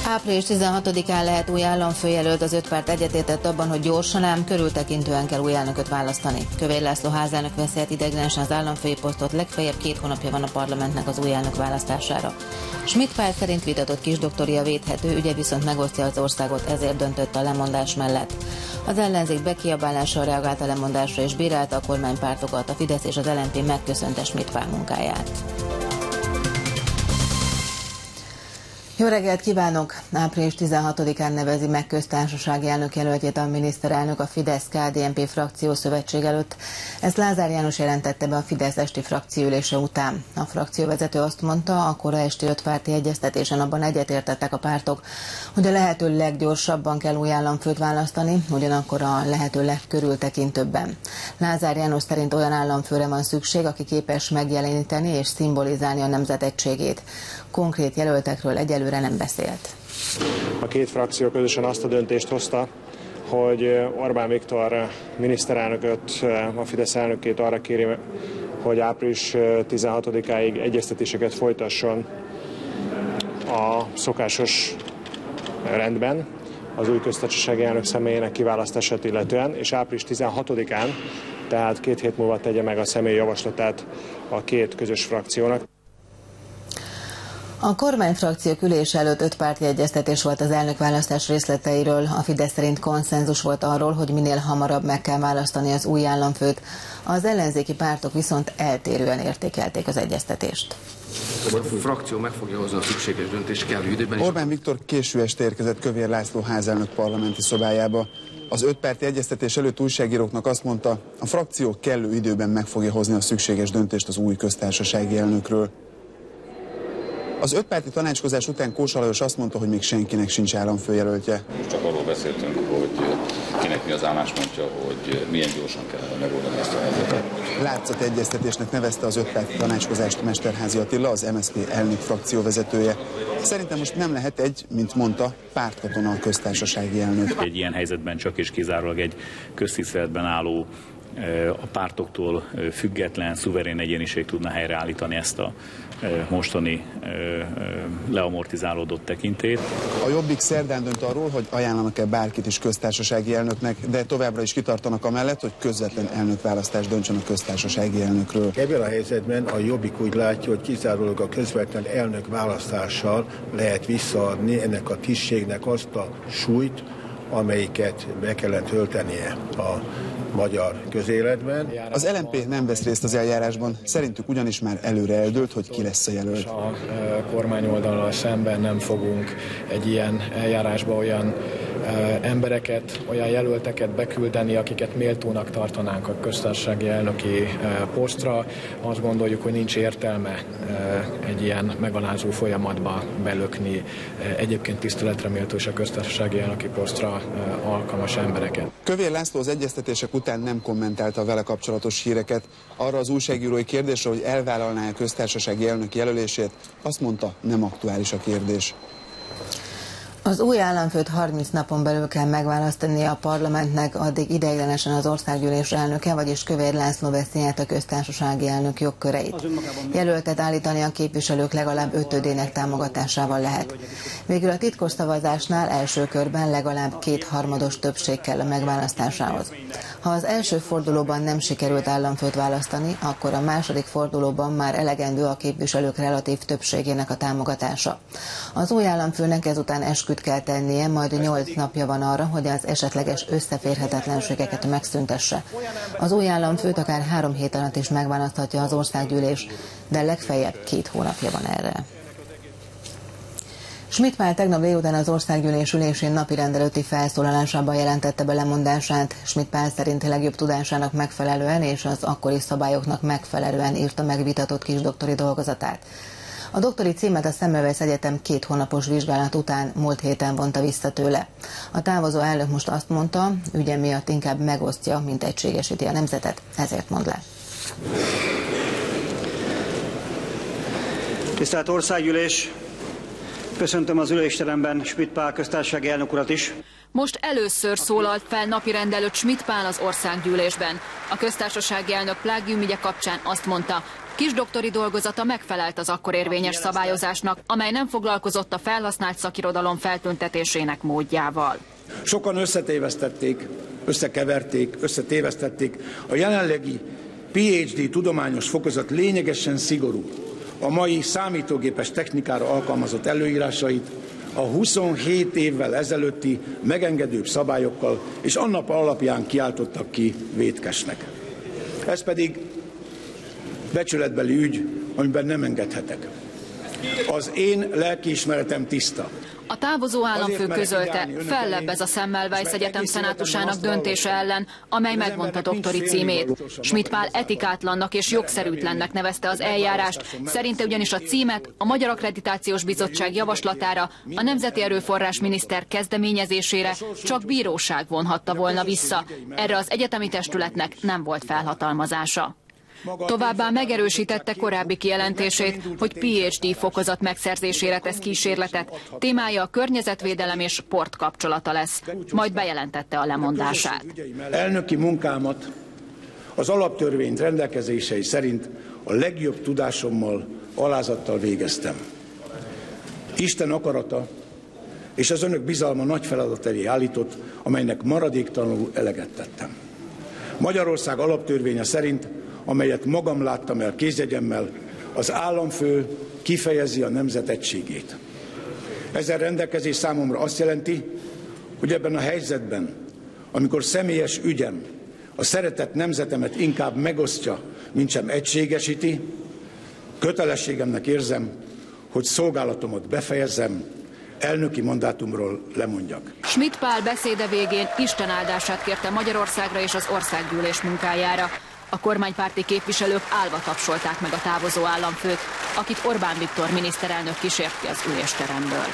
Április 16-án lehet új államfőjelölt, az 5 párt egyetértett abban, hogy gyorsan, ám körültekintően kell új elnököt választani. Kövér László házelnök veszi át ideiglenesen az államfői posztot, legfeljebb 2 hónapja van a parlamentnek az új elnök választására. Schmidt Pál szerint vitatott kisdoktoria védhető, ügye viszont megosztja az országot, ezért döntött a lemondás mellett. Az ellenzék bekiabálással reagált a lemondásra és bírálta a kormánypártokat, a Fidesz és az LMP megköszönte Schmidt Pál munkáját. Jó reggelt kívánok! Április 16-án nevezi meg köztársasági elnökjelöltjét a miniszterelnök a Fidesz-KDNP frakciószövetség előtt. Ezt Lázár János jelentette be a Fidesz esti frakcióülése után. A frakcióvezető azt mondta, a kora esti 5 párti egyeztetésen abban egyetértettek a pártok, hogy a lehető leggyorsabban kell új államfőt választani, ugyanakkor a lehető legkörültekintőbben. Lázár János szerint olyan államfőre van szükség, aki képes megjeleníteni és szimbolizálni a nemzet egységét. Konkrét jelöltekről egyelőre nem beszélt. A 2 frakció közösen azt a döntést hozta, hogy Orbán Viktor miniszterelnököt, a Fidesz elnökét arra kéri, hogy április 16-áig egyeztetéseket folytasson a szokásos rendben az új köztársasági elnök személyének kiválasztását illetően, és április 16-án, tehát 2 hét múlva tegye meg a személy javaslatát a 2 közös frakciónak. A kormányfrakciók ülése előtt 5 párti egyeztetés volt az elnökválasztás részleteiről. A Fidesz szerint konszenzus volt arról, hogy minél hamarabb meg kell választani az új államfőt. Az ellenzéki pártok viszont eltérően értékelték az egyeztetést. A frakció meg fogja hozni a szükséges döntést kellő időben. Orbán Viktor késő este érkezett Kövér László házelnök parlamenti szobájába. Az 5 párti egyeztetés előtt újságíróknak azt mondta, a frakció kellő időben meg fogja hozni a szükséges döntést az új köztársasági elnökről. Az 5 párti tanácskozás után Kósa Lajos azt mondta, hogy még senkinek sincs államfőjelöltje. Csak arról beszéltünk, hogy kinek mi az álláspontja, hogy milyen gyorsan kellene megoldani ezt a helyzetet. Látszat egyeztetésnek nevezte az 5 párti tanácskozást Mesterházy Attila, az MSZP elnök frakcióvezetője. Szerintem most nem lehet mint mondta, pártkatona a köztársasági elnök. Egy ilyen helyzetben csak és kizárólag egy köztiszteletben álló, a pártoktól független, szuverén egyéniség tudna helyreállítani ezt a mostani leamortizálódott tekintét. A Jobbik szerdán dönt arról, hogy ajánlanak-e bárkit is köztársasági elnöknek, de továbbra is kitartanak amellett, hogy közvetlen elnökválasztást döntsön a köztársasági elnökről. Ebben a helyzetben a Jobbik úgy látja, hogy kizárólag a közvetlen elnökválasztással lehet visszaadni ennek a tisztségnek azt a súlyt, amelyiket be kellett töltenie a magyar közéletben. Az LMP nem vesz részt az eljárásban, szerintük ugyanis már előre eldőlt, hogy ki lesz a jelölt. A kormányoldallal szemben nem fogunk egy ilyen eljárásba olyan embereket, olyan jelölteket beküldeni, akiket méltónak tartanánk a köztársasági elnöki posztra. Azt gondoljuk, hogy nincs értelme egy ilyen megalázó folyamatba belökni egyébként tiszteletre méltó és a köztársasági elnöki posztra alkalmas embereket. Kövér László az egyeztetések után nem kommentálta a vele kapcsolatos híreket. Arra az újságírói kérdésre, hogy elvállalná a köztársasági elnök jelölését, azt mondta, nem aktuális a kérdés. Az új államfőt 30 napon belül kell megválasztania a parlamentnek, addig ideiglenesen az országgyűlés elnöke, vagyis Kövér László veszi át a köztársasági elnök jogköreit. Jelöltet állítani a képviselők legalább 5/5 támogatásával lehet. Végül a titkos szavazásnál első körben legalább 2/3 többség kell a megválasztásához. Ha az első fordulóban nem sikerült államfőt választani, akkor a második fordulóban már elegendő a képviselők relatív többségének a támogatása. Az új államfőnek ezután esküt kell tennie, majd 8 napja van arra, hogy az esetleges összeférhetetlenségeket megszüntesse. Az új államfőt akár 3 hét alatt is megválaszthatja az országgyűlés, de legfeljebb 2 hónapja van erre. Schmidt Pál tegnap délután az országgyűlés ülésén napirend előtti felszólalásában jelentette be lemondását. Schmidt Pál szerint legjobb tudásának megfelelően és az akkori szabályoknak megfelelően írta meg vitatott kisdoktori dolgozatát. A doktori címet a Semmelweis Egyetem 2 hónapos vizsgálat után múlt héten vonta vissza tőle. A távozó elnök most azt mondta, ügye miatt inkább megosztja, mint egységesíti a nemzetet, ezért mond le. Tisztelt Országgyűlés! Köszöntöm az ülésteremben Schmidt Pál köztársasági elnök urat is. Most először szólalt fel napirend előtt Schmidt Pál az országgyűlésben. A köztársasági elnök plágiumügye kapcsán azt mondta, kisdoktori dolgozata megfelelt az akkor érvényes szabályozásnak, amely nem foglalkozott a felhasznált szakirodalom feltüntetésének módjával. Sokan összetévesztették, összekeverték, összetévesztették a jelenlegi PhD tudományos fokozat lényegesen szigorú, a mai számítógépes technikára alkalmazott előírásait a 27 évvel ezelőtti megengedőbb szabályokkal és annak alapján kiáltottak ki vétkesnek. Ez pedig becsületbeli ügy, amiben nem engedhetek. Az én lelkiismeretem tiszta. A távozó államfő közölte, fellebbez a Semmelweis Egyetem szenátusának döntése ellen, amely megvonta doktori címét. Schmidt Pál etikátlannak és jogszerűtlennek nevezte az eljárást, szerinte ugyanis a címet a Magyar Akkreditációs Bizottság javaslatára, a Nemzeti Erőforrás miniszter kezdeményezésére csak bíróság vonhatta volna vissza. Erre az egyetemi testületnek nem volt felhatalmazása. Továbbá megerősítette korábbi kijelentését, hogy PhD fokozat megszerzésére tesz kísérletet. Témája a környezetvédelem és sport kapcsolata lesz. Majd bejelentette a lemondását. Elnöki munkámat az alaptörvény rendelkezései szerint a legjobb tudásommal, alázattal végeztem. Isten akarata és az önök bizalma nagy feladat elé állított, amelynek maradéktalanul eleget tettem. Magyarország alaptörvénye szerint, amelyet magam láttam el kézjegyemmel, az államfő kifejezi a nemzet egységét. Ezen rendelkezés számomra azt jelenti, hogy ebben a helyzetben, amikor személyes ügyem a szeretett nemzetemet inkább megosztja, mintsem egységesíti, kötelességemnek érzem, hogy szolgálatomat befejezzem, elnöki mandátumról lemondjak. Schmidt Pál beszéde végén Isten áldását kérte Magyarországra és az országgyűlés munkájára. A kormánypárti képviselők állva tapsolták meg a távozó államfőt, akit Orbán Viktor miniszterelnök kísért ki az ülésteremből.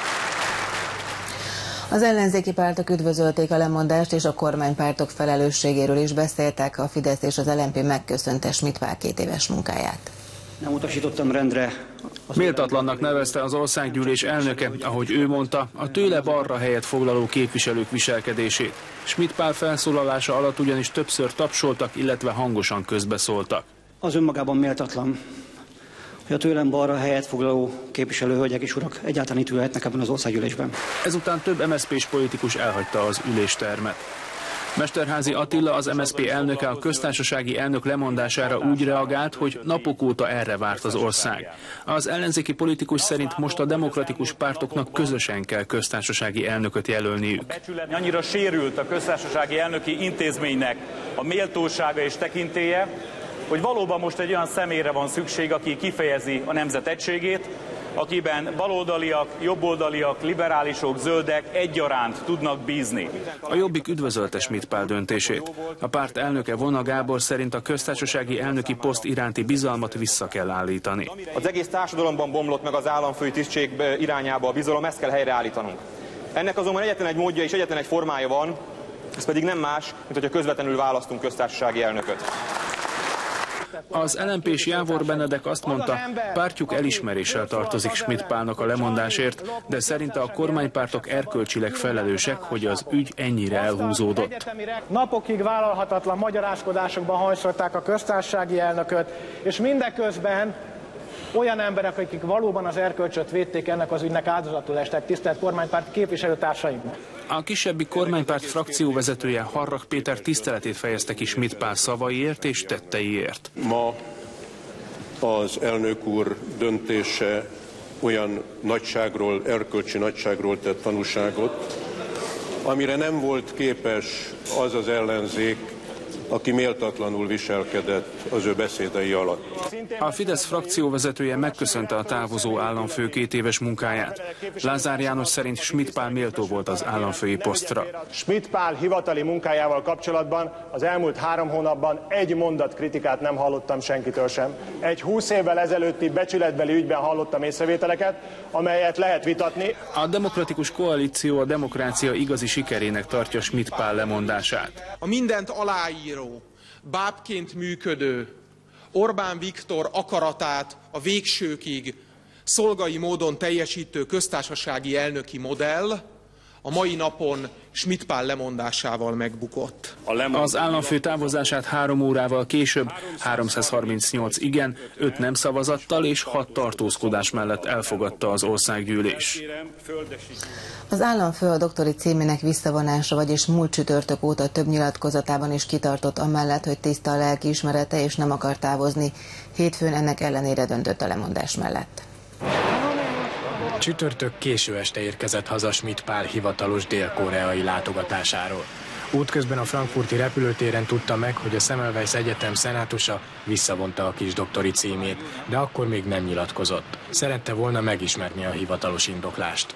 Az ellenzéki pártok üdvözölték a lemondást, és a kormánypártok felelősségéről is beszéltek. A Fidesz és az LMP megköszönte Schmidt Pál 2 éves munkáját. Nem utasítottam rendre. Méltatlannak nevezte az országgyűlés elnöke, ahogy ő mondta, a tőle balra helyet foglaló képviselők viselkedését. Schmidt Pál felszólalása alatt ugyanis többször tapsoltak, illetve hangosan közbeszóltak. Az önmagában méltatlan, hogy a tőlem balra helyet foglaló képviselő hölgyek és urak egyáltalán itt ülhetnek ebben az országgyűlésben. Ezután több MSZP-s politikus elhagyta az üléstermet. Mesterházy Attila, az MSZP elnöke a köztársasági elnök lemondására úgy reagált, hogy napok óta erre várt az ország. Az ellenzéki politikus szerint most a demokratikus pártoknak közösen kell köztársasági elnököt jelölniük. Annyira sérült a köztársasági elnöki intézménynek a méltósága és tekintélye, hogy valóban most egy olyan személyre van szükség, aki kifejezi a nemzet egységét, akiben baloldaliak, jobboldaliak, liberálisok, zöldek egyaránt tudnak bízni. A Jobbik üdvözölte Schmidt Pál döntését. A párt elnöke Vona Gábor szerint a köztársasági elnöki poszt iránti bizalmat vissza kell állítani. Az egész társadalomban bomlott meg az államfői tisztség irányába a bizalom, ezt kell helyreállítanunk. Ennek azonban egyetlen egy módja és egyetlen egy formája van, ez pedig nem más, mint hogyha közvetlenül választunk köztársasági elnököt. Az LMP-s Jávor Benedek azt mondta, pártjuk elismeréssel tartozik Schmidt Pálnak a lemondásért, de szerinte a kormánypártok erkölcsileg felelősek, hogy az ügy ennyire elhúzódott. Napokig vállalhatatlan magyarázkodásokban hajszolták a köztársasági elnököt, és mindeközben olyan emberek, akik valóban az erkölcsöt védték, ennek az ügynek áldozatul estek, tisztelt kormánypárt képviselőtársaim. A kisebbik kormánypárt frakcióvezetője Harrach Péter tiszteletét fejezte ki Schmidt Pál szavaiért és tetteiért. Ma az elnök úr döntése olyan nagyságról, erkölcsi nagyságról tett tanúságot, amire nem volt képes az az ellenzék, aki méltatlanul viselkedett az ő beszédei alatt. A Fidesz frakcióvezetője megköszönte a távozó államfő 2 éves munkáját. Lázár János szerint Schmidt Pál méltó volt az államfői posztra. Schmidt Pál hivatali munkájával kapcsolatban az elmúlt 3 hónapban egy mondat kritikát nem hallottam senkitől sem. Egy 20 évvel ezelőtti becsületbeli ügyben hallottam észrevételeket, amelyet lehet vitatni. A demokratikus koalíció a demokrácia igazi sikerének tartja Schmidt Pál lemondását. A mindent aláíró, bábként működő Orbán Viktor akaratát a végsőkig szolgai módon teljesítő köztársasági elnöki modell a mai napon Schmitt Pál lemondásával megbukott. Az államfő távozását 3 órával később 338 igen, 5 nem szavazattal és 6 tartózkodás mellett elfogadta az országgyűlés. Az államfő a doktori címének visszavonása, vagyis múlt csütörtök óta több nyilatkozatában is kitartott amellett, hogy tiszta a lelkiismerete és nem akar távozni. Hétfőn ennek ellenére döntött a lemondás mellett. Csütörtök késő este érkezett haza Schmitt Pál hivatalos dél-koreai látogatásáról. Útközben a frankfurti repülőtéren tudta meg, hogy a Semmelweis Egyetem szenátusa visszavonta a kisdoktori címét, de akkor még nem nyilatkozott. Szerette volna megismerni a hivatalos indoklást.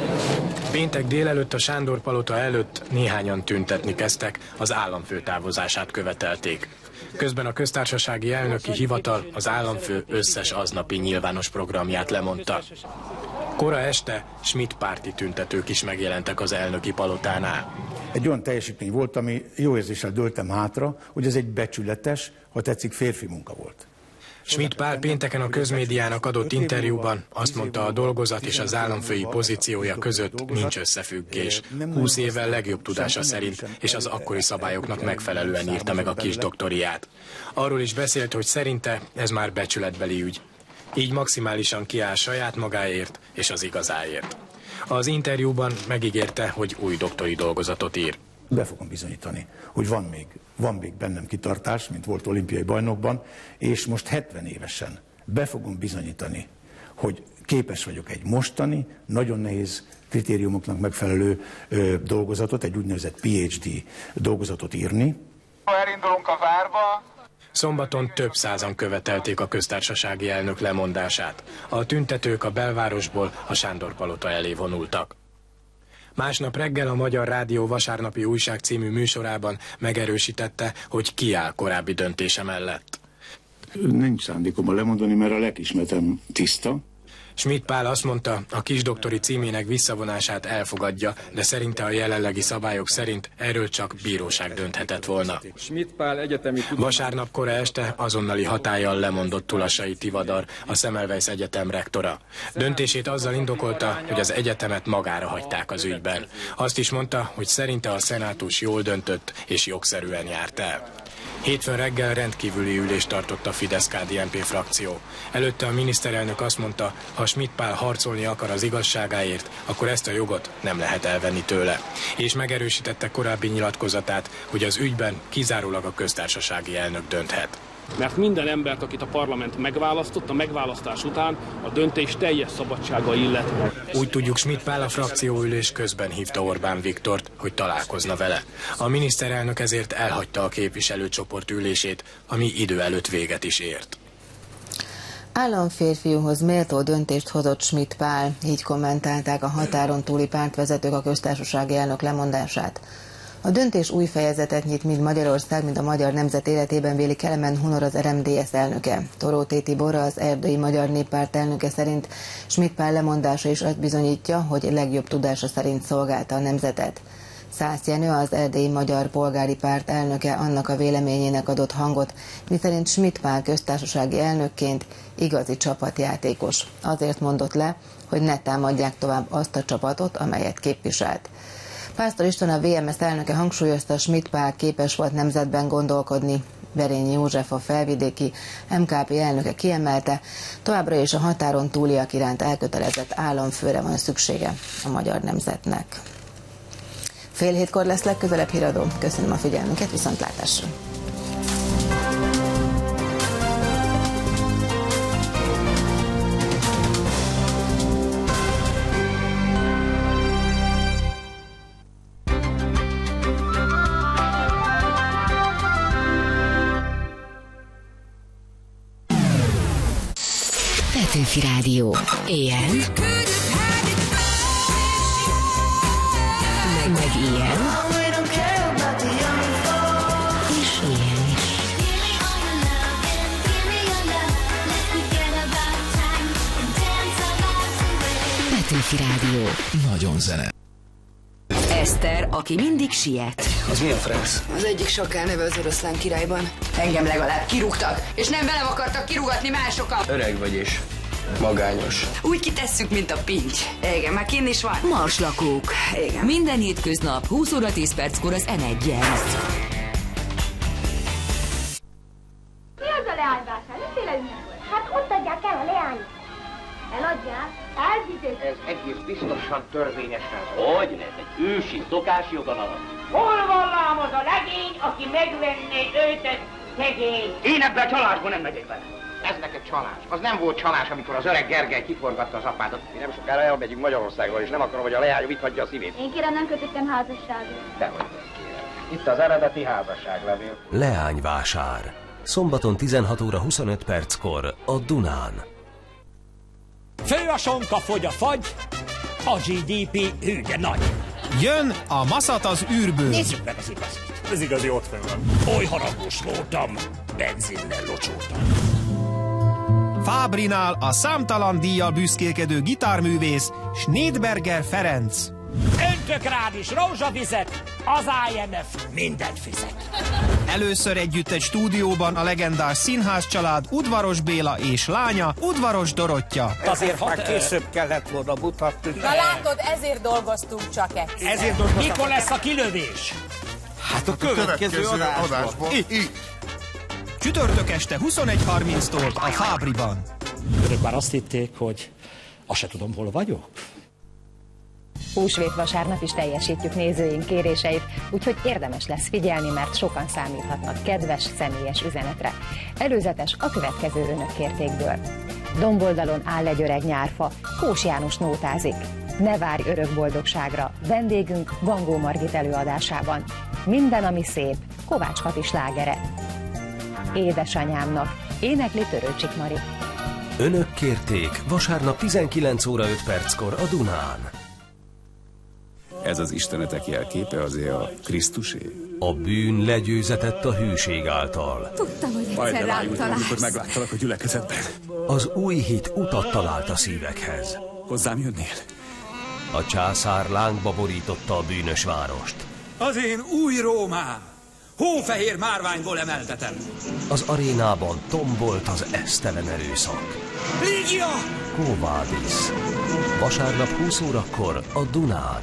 Péntek délelőtt a Sándor-palota előtt néhányan tüntetni kezdtek, az államfő távozását követelték. Közben a köztársasági elnöki hivatal az államfő összes aznapi nyilvános programját lemondta. Kora este Schmitt párti tüntetők is megjelentek az elnöki palotánál. Egy olyan teljesítmény volt, ami jó érzéssel dőltem hátra, hogy ez egy becsületes, ha tetszik, férfi munka volt. Schmitt Pál pénteken a közmédiának adott interjúban azt mondta, a dolgozat és az államfői pozíciója között nincs összefüggés. 20 évvel legjobb tudása szerint, és az akkori szabályoknak megfelelően írta meg a kisdoktoriát. Arról is beszélt, hogy szerinte ez már becsületbeli ügy. Így maximálisan kiáll saját magáért és az igazáért. Az interjúban megígérte, hogy új doktori dolgozatot ír. Be fogom bizonyítani, hogy van még bennem kitartás, mint volt olimpiai bajnokban, és most 70 évesen be fogom bizonyítani, hogy képes vagyok egy mostani, nagyon nehéz kritériumoknak megfelelő dolgozatot, egy úgynevezett PhD dolgozatot írni. Elindulunk a várba. Szombaton több százan követelték a köztársasági elnök lemondását. A tüntetők a belvárosból a Sándor-palota elé vonultak. Másnap reggel a Magyar Rádió vasárnapi újság című műsorában megerősítette, hogy kiáll korábbi döntése mellett. Nincs szándékomban lemondani, mert a lelkiismeretem tiszta. Schmitt Pál azt mondta, a kisdoktori címének visszavonását elfogadja, de szerinte a jelenlegi szabályok szerint erről csak bíróság dönthetett volna. Vasárnap kora este azonnali hatállyal lemondott Tulasai Tivadar, a Semmelweis Egyetem rektora. Döntését azzal indokolta, hogy az egyetemet magára hagyták az ügyben. Azt is mondta, hogy szerinte a szenátus jól döntött és jogszerűen járt el. Hétfőn reggel rendkívüli ülést tartott a Fidesz-KDNP frakció. Előtte a miniszterelnök azt mondta, ha Schmitt Pál harcolni akar az igazságáért, akkor ezt a jogot nem lehet elvenni tőle. És megerősítette korábbi nyilatkozatát, hogy az ügyben kizárólag a köztársasági elnök dönthet. Mert minden embert, akit a parlament megválasztott, a megválasztás után a döntés teljes szabadsága illet. Úgy tudjuk, Schmitt Pál a frakcióülés közben hívta Orbán Viktort, hogy találkozna vele. A miniszterelnök ezért elhagyta a képviselőcsoport ülését, ami idő előtt véget is ért. Államférfiúhoz méltó döntést hozott Schmitt Pál, így kommentálták a határon túli pártvezetők a köztársasági elnök lemondását. A döntés új fejezetet nyit mind Magyarország, mind a magyar nemzet életében, véli Kelemen Hunor, az RMDSZ elnöke. Toróté Tibor, az Erdélyi Magyar Néppárt elnöke szerint Schmitt Pál lemondása is azt bizonyítja, hogy legjobb tudása szerint szolgálta a nemzetet. Szász Jenő, az Erdélyi Magyar Polgári Párt elnöke annak a véleményének adott hangot, miszerint Schmitt Pál köztársasági elnökként igazi csapatjátékos. Azért mondott le, hogy ne támadják tovább azt a csapatot, amelyet képviselt. Pásztor István, a VMS elnöke hangsúlyozta, Schmitt Pál képes volt nemzetben gondolkodni. Berényi József, a felvidéki MKP elnöke kiemelte, továbbra is a határon túliak iránt elkötelezett államfőre van szüksége a magyar nemzetnek. 6:30 lesz legközelebb híradó. Köszönöm a figyelmünket, viszontlátásra! Petőfi Rádió. Éjjel. Meg ilyen. És ilyen is. Petőfi Rádió. Nagyon zene. Eszter, aki mindig siet. Az mi a franc? Az egyik Sakál neve az Oroszlán királyban. Engem legalább kirúgtak, és nem velem akartak kirúgatni másokat. Öreg vagy is. Magányos. Úgy kitesszük, mint a pinty. Igen, már kinn is van. Marslakók. Igen. Minden hétköznap 20 óra 10 perckor az N1-en. Mi az a leányvásár? Miféle ünnep volt? Hát ott adják el a leányt. Eladják? Elviték. Ez egész biztosan törvényesen. Hogyne, ez egy ősi szokásjogon alatt. Hol van lám az a legény, aki megvenné őt egy szegény? Én ebben a csalásba nem megyek bele. Ez neked csalás. Az nem volt csalás, amikor az öreg Gergely kiforgatta az apádat. Mi nem sokára elmegyünk Magyarországról, és nem akarom, hogy a leányom itt hagyja a szívét. Én kérem, nem kötöttem házasságot. Dehogy nem kérem. Itt az eredeti házasságlevél. Leányvásár. Szombaton 16 óra 25 perckor a Dunán. Fő a sonka, fogy a fagy, a GDP hű de nagy. Jön a maszat az űrből. Nézzük meg az igazit. Ez igazi ott van. Oly haragos voltam, benzinnel locsoltam. Fábrinál a számtalan díjjal büszkélkedő gitárművész Schneidberger Ferenc. Öntök rád is rózsavizet, az IMF mindent fizet. Először együtt egy stúdióban a legendás színházcsalád Udvaros Béla és lánya Udvaros Dorottya. Azért már később kellett volna mutatni. Na látod, ezért dolgoztunk csak egyszer. Ezért dolgoztunk. Mikor lesz a kilövés? Hát a következő adásban. Csütörtök este 21:30-tól a Fábriban. Önök már azt hitték, hogy azt se tudom, hol vagyok. Húsvét vasárnap is teljesítjük nézőink kéréseit, úgyhogy érdemes lesz figyelni, mert sokan számíthatnak kedves, személyes üzenetre. Előzetes a következő önök kértékből. Domboldalon áll egy öreg nyárfa, Kós János nótázik. Ne várj örök boldogságra, vendégünk Vangó Margit előadásában. Minden, ami szép, Kovács Kati slágere. Édesanyámnak, énekli Törőcsik Mari. Önök kérték vasárnap 19 óra 5 perckor a Dunán. Ez az istenetek jelképe azért a Krisztusé? A bűn legyőzetett a hűség által. Tudtam, hogy egyszer rám találsz. Amikor megláttalak a gyülekezetben. Az új hit utat talált a szívekhez. Hozzám jönnél? A császár lángba borította a bűnös várost. Az én új Rómám! Hófehér márványból emeltetem! Az arénában tombolt az esztelen erőszak. Lígia! Quo Vadis. Vasárnap 20 órakor a Dunán.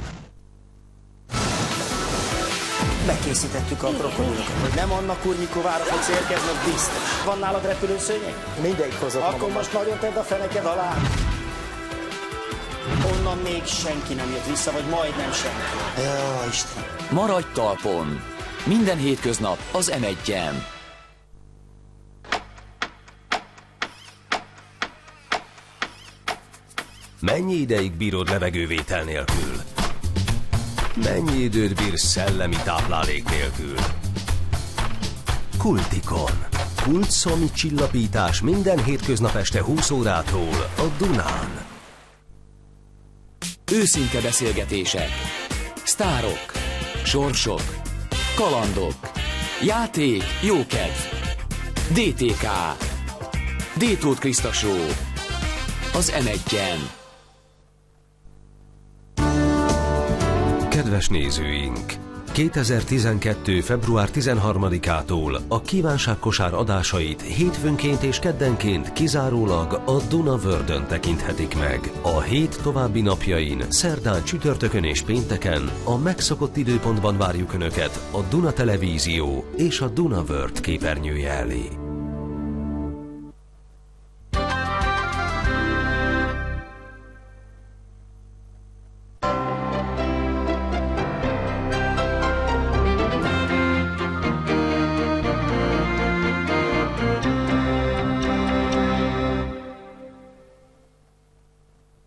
Megkészítettük a krokodilokat, hogy nem Anna Kurnyikovára fogsz érkezned, biztos. Van nálad repülőszőnyeg? Mindegyik hozott Akkor magammal. most nagyon tedd a feneked alá. Onnan még senki nem jött vissza, vagy majdnem senki. Jaj, Isten. Maradj talpon! Minden hétköznap az M1-en. Mennyi ideig bírod levegővétel nélkül? Mennyi időt bírsz szellemi táplálék nélkül? Kultikon. Kultszomi csillapítás minden hétköznap este 20 órától a Dunán. Őszinte beszélgetések, sztárok, sorsok, kalandok, játék, jókedv, DTK, D-Tóth Kriszta Show, az M1-en. Kedves nézőink! 2012. február 13-ától a kívánságkosár adásait hétfőnként és keddenként kizárólag a Duna World-ön tekinthetik meg. A hét további napjain, szerdán, csütörtökön és pénteken a megszokott időpontban várjuk Önöket a Duna Televízió és a Duna World képernyője elé.